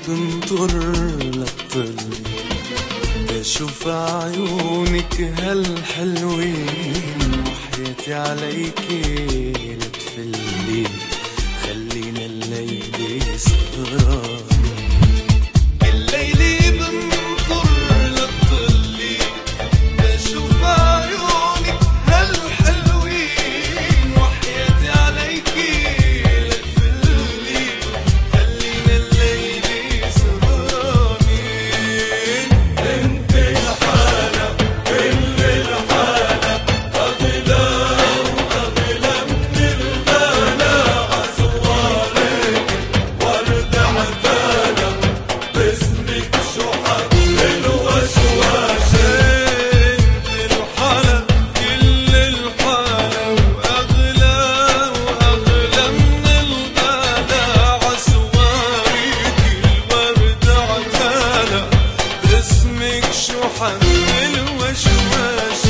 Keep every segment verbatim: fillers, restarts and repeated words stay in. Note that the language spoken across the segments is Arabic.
تنطر لتطلي تشوف عيونك هالحلوين، وحياتي عليكي لتفلي خلينا الليلة سهرانين. الليلة بنطر لتطلي تشوف عيونك هالحلوين، وحياتي عليكي لتفلي خلينا الليلة سهرانين. انت الحالة كل الحالة أغلى وأغلى من الغلا، عصوارك ورد عتالة باسمك شو حبل وشواش. انت الحالة كل الحالة وأغلى وأغلى من الغلا، عصوارك الورد عتالة باسمك شو حبل وشواش.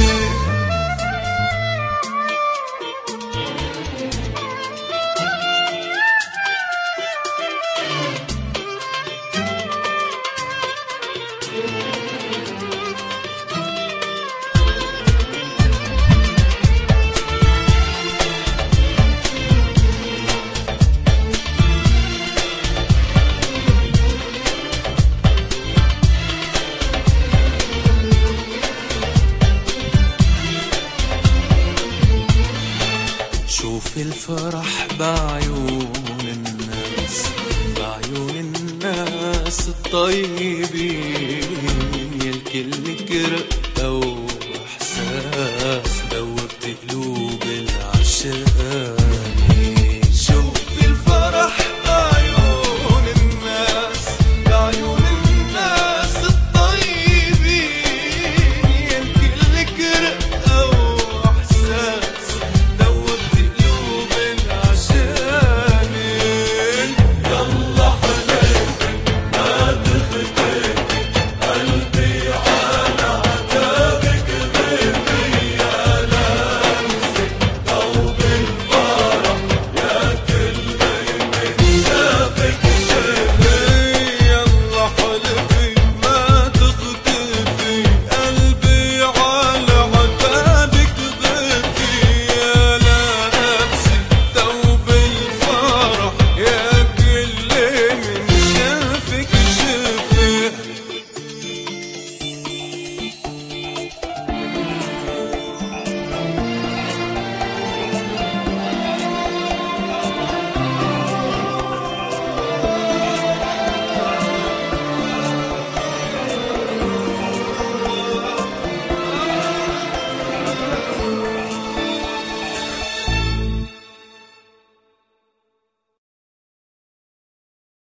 شوف الفرح بعيون الناس، بعيون الناس الطيبين، يالكل كرق